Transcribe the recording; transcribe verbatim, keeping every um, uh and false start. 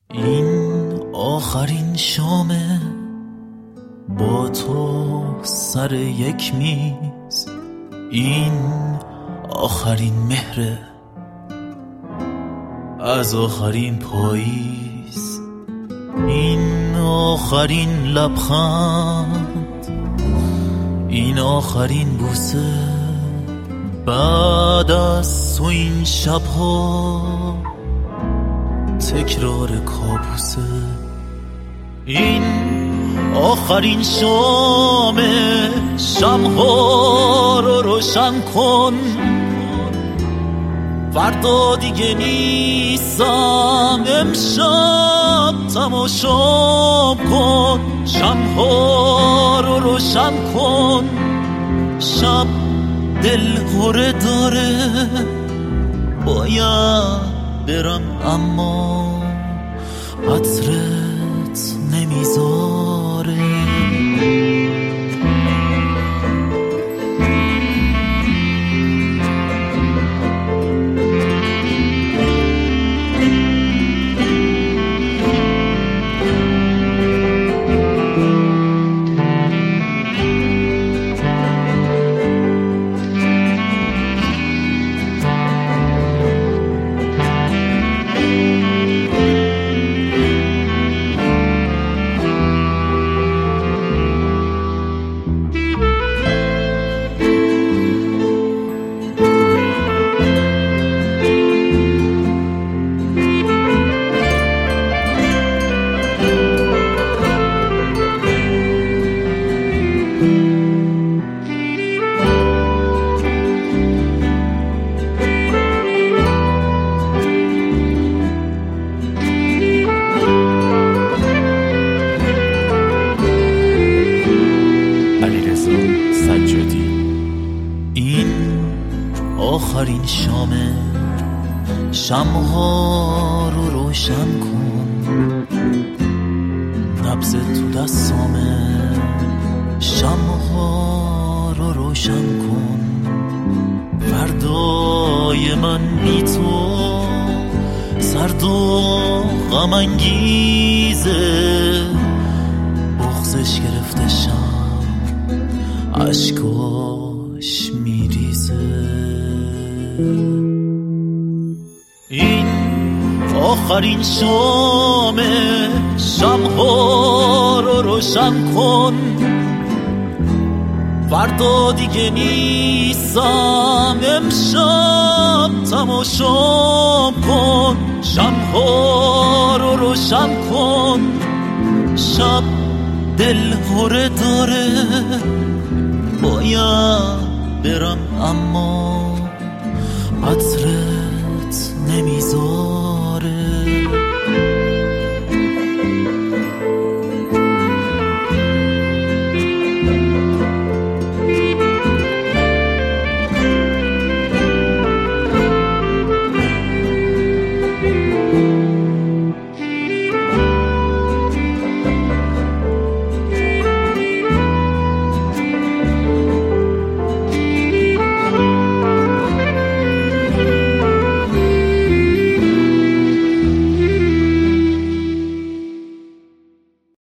این آخرین شامه با تو سر یک میز، این آخرین مهره از آخرین پاییز، این آخرین لبخند، این آخرین بوسه بعد از تو این شبها تکرار کابوسه. این آخرین شامه، شمها رو روشن کن، فردا دیگه نیستم، امشب تماشام کن، شمها رو روشن کن، شب دلهوره داره باید برم اما عطرت نمیذاره. این آخرین شامه، شمها رو روشن کن، نبض تو دستامه، شمها رو روشن کن، فردای من بی تو سرد و غم انگیزه، بغضش گرفته شم اشکاش میریزه. این آخرین شامه، شمها رو روشن کن، فردا دیگه نیستم، امشب تماشام کن، شمها رو روشن کن، شب دلهوره داره باید برم اما عطرت نمیذاره.